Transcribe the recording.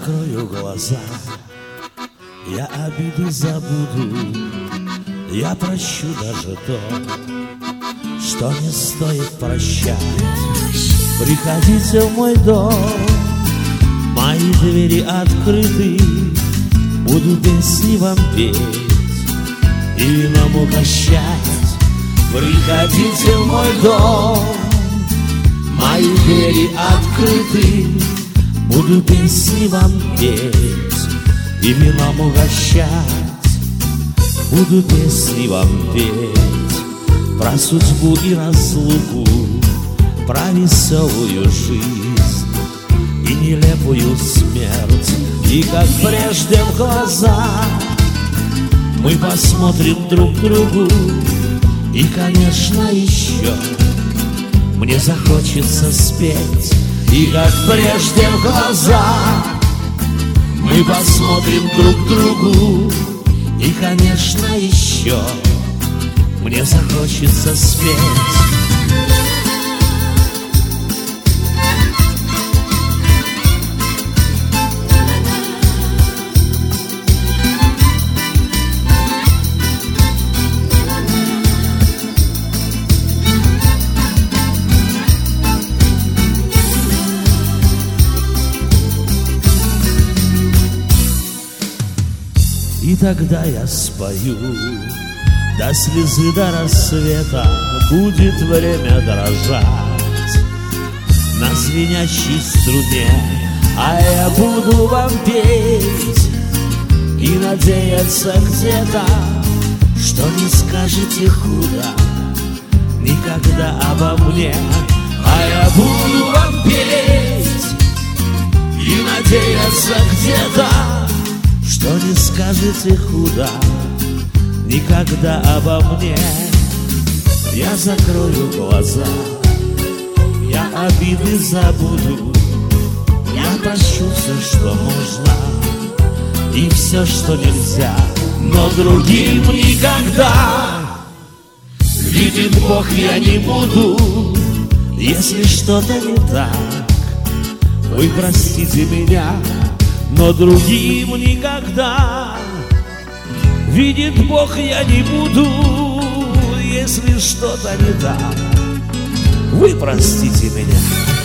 закрою глаза, я обиды забуду, я прощу даже то, что не стоит прощать. Приходите в мой дом, мои двери открыты, буду песни вам петь и вином угощать. Приходите в мой дом, мои двери открыты, буду песни вам петь и вином угощать. Буду песни вам петь про судьбу и разлуку, про веселую жизнь и нелепую смерть. И как прежде в глаза мы посмотрим друг другу, и, конечно, еще мне захочется спеть. И как прежде в глаза мы посмотрим друг другу, и, конечно, еще мне захочется спеть. И тогда я спою до слезы, до рассвета, будет время дрожать на звенящей струне, а я буду вам петь и надеяться где-то, что не скажете худо никогда обо мне. А я буду вам петь и надеяться где-то, что не скажете худо никогда обо мне. Я закрою глаза, я обиды забуду, я прощу все, что можно, и все, что нельзя, но другим никогда. Видит Бог, я не буду, если что-то не так, вы простите меня, но другим никогда. Видит Бог, я не буду, если что-то не так, вы простите меня.